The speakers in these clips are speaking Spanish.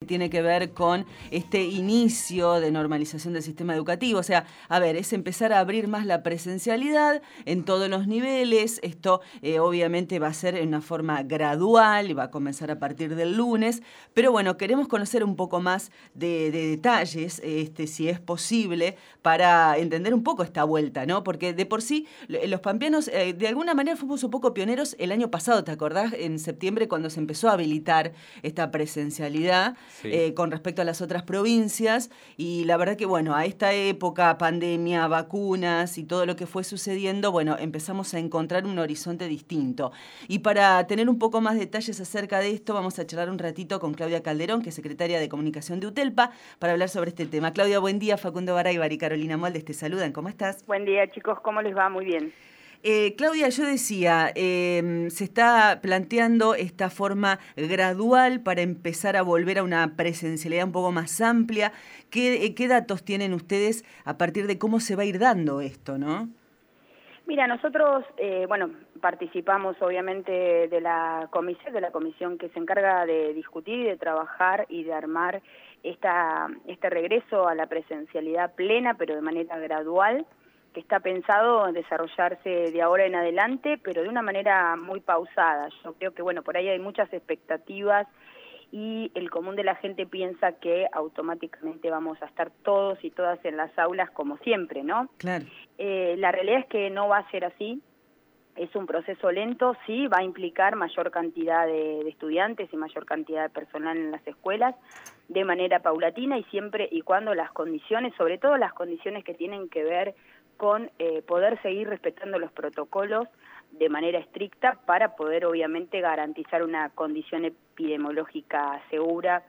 tiene que ver con este inicio de normalización del sistema educativo. O sea, a ver, es empezar a abrir más la presencialidad en todos los niveles. Esto obviamente va a ser en una forma gradual y va a comenzar a partir del lunes. Pero bueno, queremos conocer un poco más de detalles, si es posible, para entender un poco esta vuelta, ¿no? Porque de por sí, los pampeanos, de alguna manera fuimos un poco pioneros el año pasado, ¿te acordás? En septiembre, cuando se empezó a habilitar esta presencialidad Sí. con respecto a las otras provincias. Y la verdad que, bueno, a esta época, pandemia, vacunas y todo lo que fue sucediendo, bueno, empezamos a encontrar un horizonte distinto. Y para tener un poco más detalles acerca de esto, vamos a charlar un ratito con Claudia Calderón, que es secretaria de Comunicación de UTELPA, para hablar sobre este tema. Claudia, buen día. Facundo Baraybar y Carolina Moldes te saludan. ¿Cómo estás? Buen día, chicos. ¿Cómo les va? Muy bien. Claudia, yo decía, se está planteando esta forma gradual para empezar a volver a una presencialidad un poco más amplia. ¿Qué datos tienen ustedes a partir de cómo se va a ir dando esto, no? Mira, nosotros, participamos obviamente de la comisión que se encarga de discutir y de trabajar y de armar este regreso a la presencialidad plena, pero de manera gradual, que está pensado en desarrollarse de ahora en adelante, pero de una manera muy pausada. Yo creo que, bueno, por ahí hay muchas expectativas y el común de la gente piensa que automáticamente vamos a estar todos y todas en las aulas como siempre, ¿no? Claro. La realidad es que no va a ser así. Es un proceso lento, sí, va a implicar mayor cantidad de estudiantes y mayor cantidad de personal en las escuelas, de manera paulatina y siempre y cuando las condiciones, sobre todo las condiciones que tienen que ver con poder seguir respetando los protocolos de manera estricta para poder obviamente garantizar una condición epidemiológica segura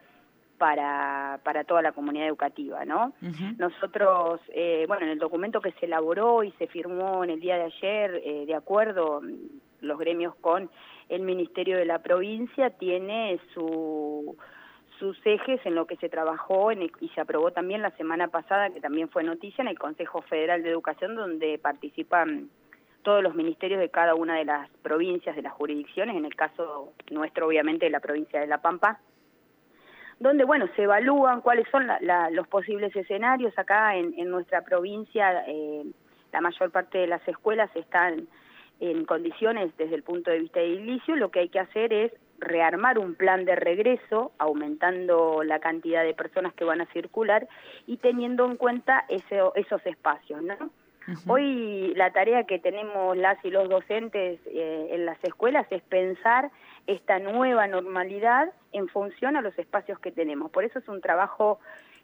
para toda la comunidad educativa, ¿no? Uh-huh. Nosotros, bueno, en el documento que se elaboró y se firmó en el día de ayer, de acuerdo los gremios con el Ministerio de la Provincia, tiene sus ejes en lo que se trabajó y se aprobó también la semana pasada, que también fue noticia, en el Consejo Federal de Educación, donde participan todos los ministerios de cada una de las provincias, de las jurisdicciones, en el caso nuestro, obviamente, de la provincia de La Pampa, donde, bueno, se evalúan cuáles son los posibles escenarios. Acá en nuestra provincia, la mayor parte de las escuelas están en condiciones desde el punto de vista edilicio. Lo que hay que hacer es rearmar un plan de regreso, aumentando la cantidad de personas que van a circular y teniendo en cuenta esos espacios, ¿no? Uh-huh. Hoy la tarea que tenemos las y los docentes en las escuelas es pensar esta nueva normalidad en función a los espacios que tenemos. Por eso es un trabajo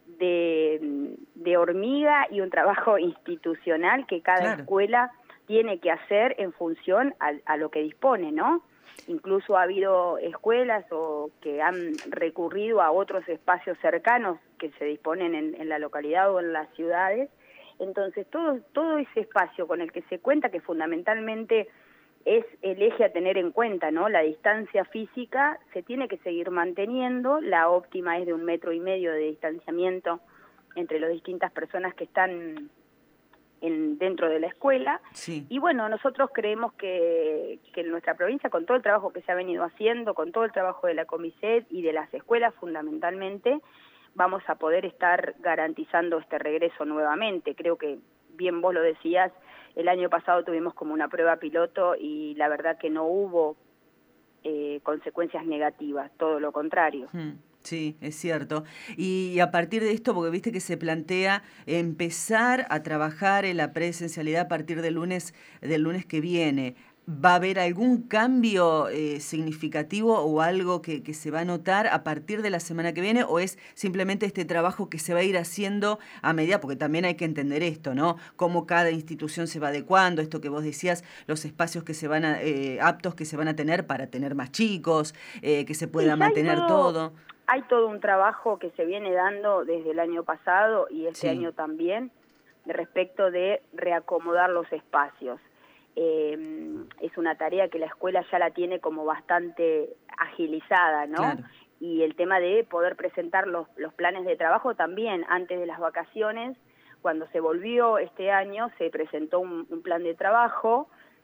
de hormiga y un trabajo institucional que cada escuela tiene que hacer en función a lo que dispone, ¿no? Incluso ha habido escuelas que han recurrido a otros espacios cercanos que se disponen en la localidad o en las ciudades. Entonces, todo ese espacio con el que se cuenta, que fundamentalmente es el eje a tener en cuenta, ¿no? La distancia física se tiene que seguir manteniendo, la óptima es de 1,5 metros de distanciamiento entre las distintas personas que están dentro de la escuela. Sí. Y bueno, nosotros creemos que en nuestra provincia, con todo el trabajo que se ha venido haciendo, con todo el trabajo de la Comiset y de las escuelas fundamentalmente, vamos a poder estar garantizando este regreso nuevamente. Creo que, bien vos lo decías, el año pasado tuvimos como una prueba piloto y la verdad que no hubo consecuencias negativas, todo lo contrario. Sí, es cierto. Y a partir de esto, porque viste que se plantea empezar a trabajar en la presencialidad a partir del lunes que viene. ¿Va a haber algún cambio significativo o algo que se va a notar a partir de la semana que viene? ¿O es simplemente este trabajo que se va a ir haciendo a medida? Porque también hay que entender esto, ¿no? Cómo cada institución se va adecuando, esto que vos decías, los espacios que se van aptos que se van a tener para tener más chicos, que se pueda mantener todo. Hay todo un trabajo que se viene dando desde el año pasado y este año también, respecto de reacomodar los espacios. Es una tarea que la escuela ya la tiene como bastante agilizada, ¿no? Claro. Y el tema de poder presentar los planes de trabajo también antes de las vacaciones, cuando se volvió este año, se presentó un plan de trabajo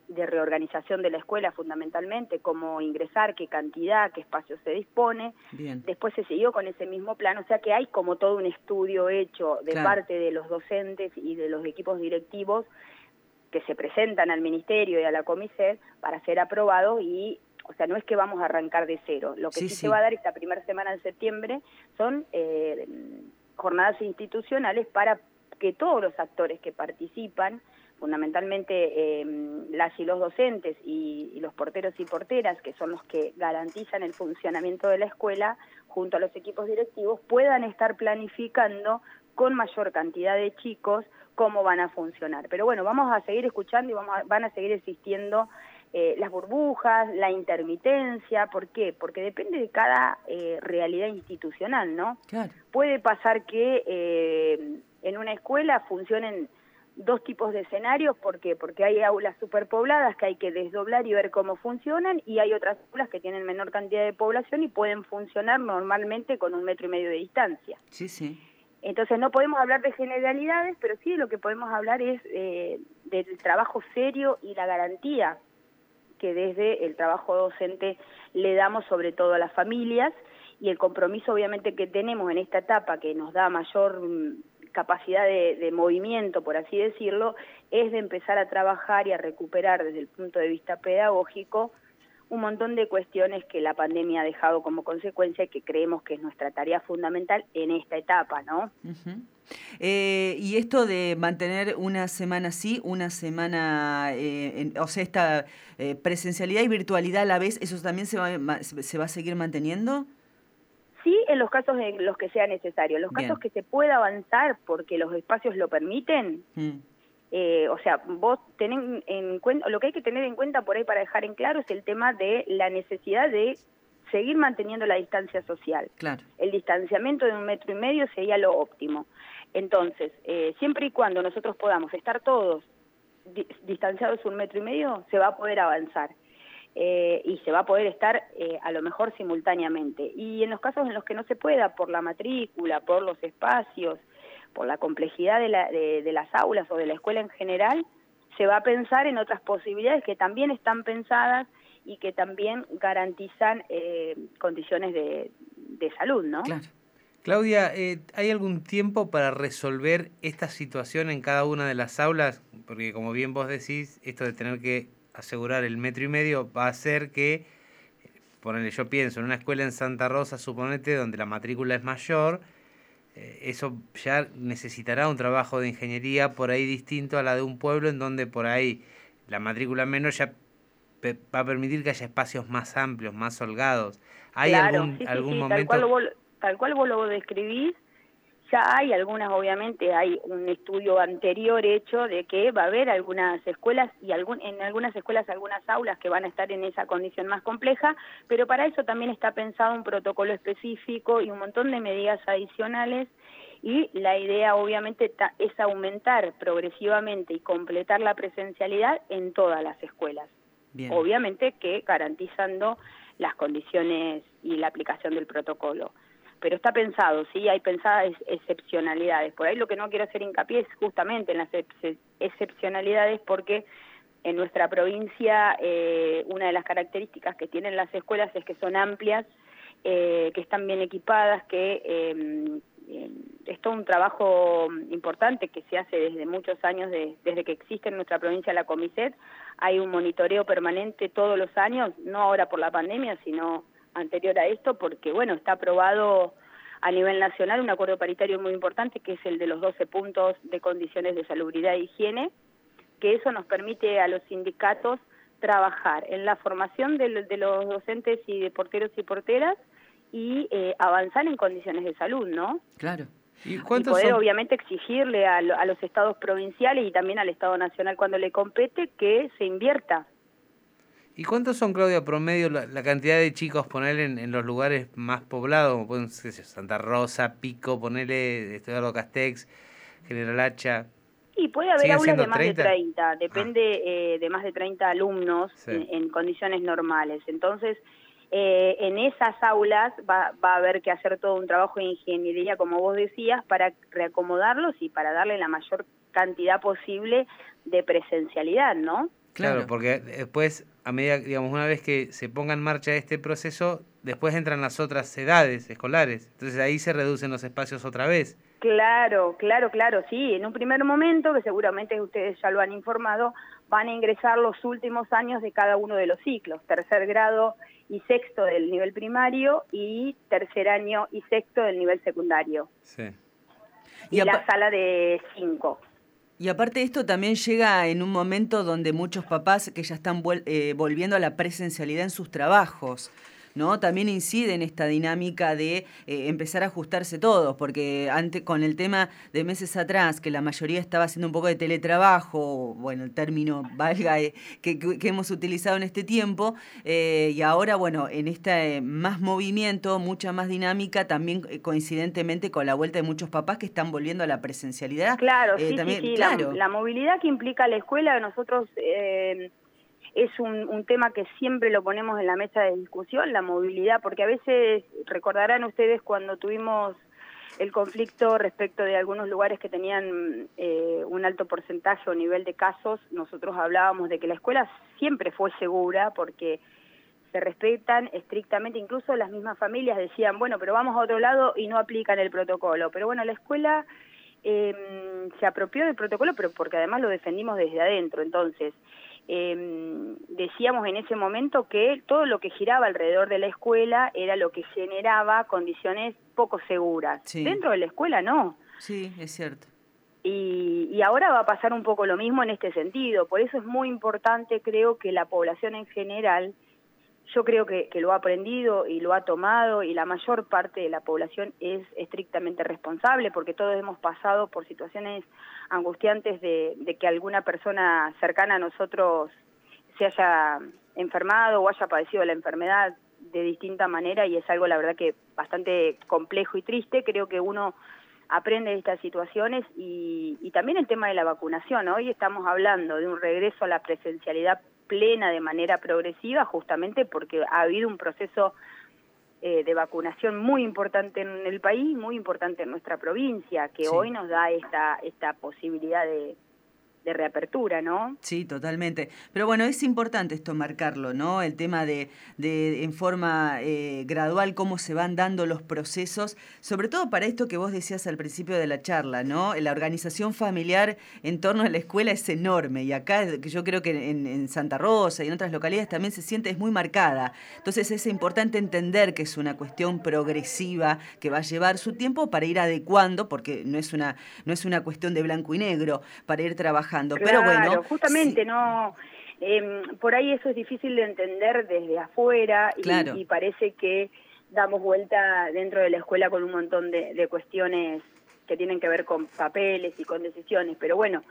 de reorganización de la escuela fundamentalmente, cómo ingresar, qué cantidad, qué espacio se dispone. Bien. Después se siguió con ese mismo plan, o sea que hay como todo un estudio hecho de Claro. parte de los docentes y de los equipos directivos que se presentan al Ministerio y a la Comiset para ser aprobados y, o sea, no es que vamos a arrancar de cero. Lo que sí se va a dar esta primera semana de septiembre son jornadas institucionales para que todos los actores que participan, fundamentalmente las y los docentes y los porteros y porteras, que son los que garantizan el funcionamiento de la escuela, junto a los equipos directivos, puedan estar planificando con mayor cantidad de chicos cómo van a funcionar. Pero bueno, vamos a seguir escuchando y van a seguir existiendo las burbujas, la intermitencia. ¿Por qué? Porque depende de cada realidad institucional, ¿no? Claro. Puede pasar que en una escuela funcionen dos tipos de escenarios. ¿Por qué? Porque hay aulas superpobladas que hay que desdoblar y ver cómo funcionan, y hay otras aulas que tienen menor cantidad de población y pueden funcionar normalmente con 1,5 metros de distancia. Sí, sí. Entonces no podemos hablar de generalidades, pero sí de lo que podemos hablar es del trabajo serio y la garantía que desde el trabajo docente le damos sobre todo a las familias, y el compromiso obviamente que tenemos en esta etapa que nos da mayor capacidad de movimiento, por así decirlo, es de empezar a trabajar y a recuperar desde el punto de vista pedagógico un montón de cuestiones que la pandemia ha dejado como consecuencia y que creemos que es nuestra tarea fundamental en esta etapa, ¿no? Uh-huh. Y esto de mantener una semana sí, una semana, o sea, esta presencialidad y virtualidad a la vez, ¿eso también se va a seguir manteniendo? Sí, en los casos en los que sea necesario. En los Bien. casos que se pueda avanzar porque los espacios lo permiten, o sea, vos tenés en cuenta, lo que hay que tener en cuenta por ahí para dejar en claro es el tema de la necesidad de seguir manteniendo la distancia social. Claro. El distanciamiento de 1,5 metros sería lo óptimo. Entonces, siempre y cuando nosotros podamos estar todos distanciados 1,5 metros, se va a poder avanzar. Y se va a poder estar a lo mejor simultáneamente. Y en los casos en los que no se pueda, por la matrícula, por los espacios, por la complejidad de las aulas o de la escuela en general, se va a pensar en otras posibilidades que también están pensadas y que también garantizan condiciones de salud, ¿no? Claro. Claudia, ¿hay algún tiempo para resolver esta situación en cada una de las aulas? Porque como bien vos decís, esto de tener que asegurar el 1,5 metros va a hacer que, ponele, yo pienso, en una escuela en Santa Rosa, suponete, donde la matrícula es mayor, eso ya necesitará un trabajo de ingeniería por ahí distinto a la de un pueblo en donde por ahí la matrícula menor ya va a permitir que haya espacios más amplios, más holgados. ¿Hay claro, algún sí, momento? tal cual vos lo describís. Ya hay algunas, obviamente, hay un estudio anterior hecho de que va a haber algunas escuelas y en algunas escuelas algunas aulas que van a estar en esa condición más compleja, pero para eso también está pensado un protocolo específico y un montón de medidas adicionales, y la idea obviamente es aumentar progresivamente y completar la presencialidad en todas las escuelas. Bien. Obviamente que garantizando las condiciones y la aplicación del protocolo. Pero está pensado, sí, hay pensadas excepcionalidades. Por ahí lo que no quiero hacer hincapié es justamente en las excepcionalidades, porque en nuestra provincia una de las características que tienen las escuelas es que son amplias, que están bien equipadas, que es todo un trabajo importante que se hace desde muchos años, desde que existe en nuestra provincia la Comiset. Hay un monitoreo permanente todos los años, no ahora por la pandemia, sino anterior a esto, porque bueno, está aprobado a nivel nacional un acuerdo paritario muy importante, que es el de los 12 puntos de condiciones de salubridad e higiene, que eso nos permite a los sindicatos trabajar en la formación de los docentes y de porteros y porteras y avanzar en condiciones de salud, ¿no? Claro. ¿Y poder obviamente exigirle a los estados provinciales y también al Estado Nacional cuando le compete que se invierta. ¿Y cuántos son, Claudia, promedio la cantidad de chicos, ponerle en los lugares más poblados, como pueden ser Santa Rosa, Pico, ponerle Eduardo Castex, General Hacha? Y puede haber ¿Siguen aulas siendo de más 30? de 30, depende de más de 30 alumnos Sí. en condiciones normales. Entonces, en esas aulas va a haber que hacer todo un trabajo de ingeniería, como vos decías, para reacomodarlos y para darle la mayor cantidad posible de presencialidad, ¿no? Claro, porque después, a medida, digamos, una vez que se ponga en marcha este proceso, después entran las otras edades escolares. Entonces ahí se reducen los espacios otra vez. Claro, sí. En un primer momento, que seguramente ustedes ya lo han informado, van a ingresar los últimos años de cada uno de los ciclos, tercer grado y sexto del nivel primario y tercer año y sexto del nivel secundario. Sí. Y la sala de 5. Y aparte esto también llega en un momento donde muchos papás que ya están volviendo a la presencialidad en sus trabajos, ¿no? También incide en esta dinámica de empezar a ajustarse todos, porque antes con el tema de meses atrás, que la mayoría estaba haciendo un poco de teletrabajo, bueno, el término valga que hemos utilizado en este tiempo, y ahora, bueno, en este más movimiento, mucha más dinámica, también coincidentemente con la vuelta de muchos papás que están volviendo a la presencialidad. Claro, sí, también, sí. claro. La movilidad que implica la escuela, nosotros... es un tema que siempre lo ponemos en la mesa de discusión, la movilidad, porque a veces, recordarán ustedes cuando tuvimos el conflicto respecto de algunos lugares que tenían un alto porcentaje o nivel de casos, nosotros hablábamos de que la escuela siempre fue segura porque se respetan estrictamente, incluso las mismas familias decían, bueno, pero vamos a otro lado y no aplican el protocolo. Pero bueno, la escuela se apropió del protocolo, pero porque además lo defendimos desde adentro, entonces... decíamos en ese momento que todo lo que giraba alrededor de la escuela era lo que generaba condiciones poco seguras. Sí. Dentro de la escuela no. Sí, es cierto. Y ahora va a pasar un poco lo mismo en este sentido. Por eso es muy importante, creo, que la población en general, yo creo que lo ha aprendido y lo ha tomado, y la mayor parte de la población es estrictamente responsable, porque todos hemos pasado por situaciones angustiantes de que alguna persona cercana a nosotros se haya enfermado o haya padecido la enfermedad de distinta manera, y es algo, la verdad, que bastante complejo y triste. Creo que uno aprende de estas situaciones, y también el tema de la vacunación. Hoy estamos hablando de un regreso a la presencialidad plena de manera progresiva, justamente porque ha habido un proceso de vacunación muy importante en el país, muy importante en nuestra provincia, que hoy nos da esta posibilidad de reapertura, ¿no? Sí, totalmente. Pero bueno, es importante esto marcarlo, ¿no? El tema de en forma gradual cómo se van dando los procesos, sobre todo para esto que vos decías al principio de la charla, ¿no? La organización familiar en torno a la escuela es enorme, y acá yo creo que en Santa Rosa y en otras localidades también se siente, es muy marcada. Entonces es importante entender que es una cuestión progresiva que va a llevar su tiempo para ir adecuando, porque no es una cuestión de blanco y negro, para ir trabajando. Claro, pero bueno, justamente sí. No, por ahí eso es difícil de entender desde afuera, Claro. y parece que damos vuelta dentro de la escuela con un montón de cuestiones que tienen que ver con papeles y con decisiones, pero bueno,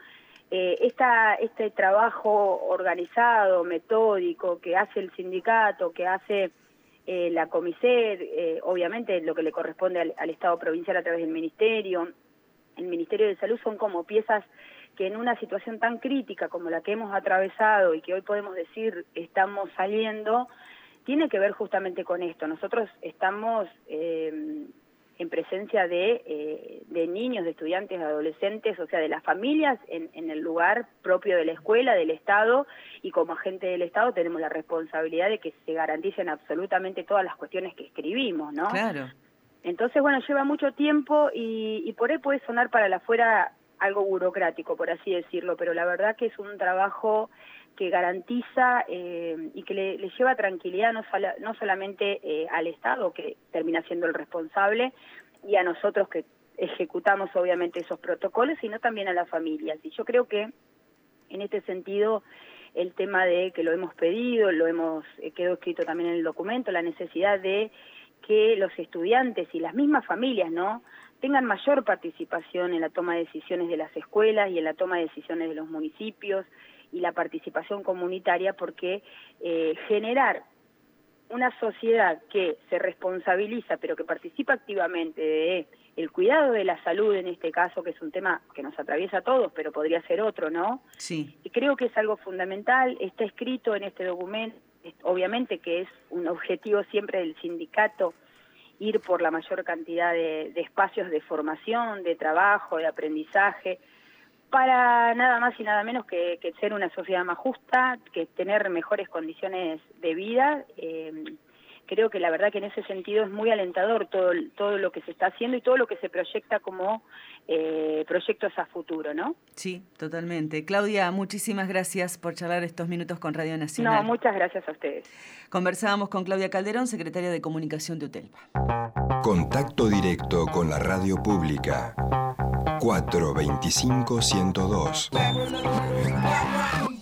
este trabajo organizado, metódico, que hace el sindicato, que hace la Comiser, obviamente lo que le corresponde al Estado provincial a través del Ministerio, el Ministerio de Salud, son como piezas que en una situación tan crítica como la que hemos atravesado y que hoy podemos decir estamos saliendo, tiene que ver justamente con esto. Nosotros estamos en presencia de niños, de estudiantes, de adolescentes, o sea, de las familias en el lugar propio de la escuela, del Estado, y como agente del Estado tenemos la responsabilidad de que se garanticen absolutamente todas las cuestiones que escribimos, ¿no? Claro. Entonces, bueno, lleva mucho tiempo y por ahí puede sonar para la afuera algo burocrático, por así decirlo, pero la verdad que es un trabajo que garantiza y que le lleva tranquilidad no solamente al Estado, que termina siendo el responsable, y a nosotros que ejecutamos obviamente esos protocolos, sino también a las familias. Y yo creo que en este sentido el tema de que lo hemos pedido, quedó escrito también en el documento, la necesidad de que los estudiantes y las mismas familias, ¿no?, tengan mayor participación en la toma de decisiones de las escuelas y en la toma de decisiones de los municipios, y la participación comunitaria, porque generar una sociedad que se responsabiliza pero que participa activamente de el cuidado de la salud, en este caso, que es un tema que nos atraviesa a todos, pero podría ser otro, ¿no? Sí. Y creo que es algo fundamental, está escrito en este documento, obviamente que es un objetivo siempre del sindicato, ir por la mayor cantidad de espacios de formación, de trabajo, de aprendizaje, para nada más y nada menos que ser una sociedad más justa, que tener mejores condiciones de vida. Creo que la verdad que en ese sentido es muy alentador todo lo que se está haciendo y todo lo que se proyecta como proyectos a futuro, ¿no? Sí, totalmente. Claudia, muchísimas gracias por charlar estos minutos con Radio Nacional. No, muchas gracias a ustedes. Conversábamos con Claudia Calderón, secretaria de Comunicación de UTELPA. Contacto directo con la radio pública. 425-102.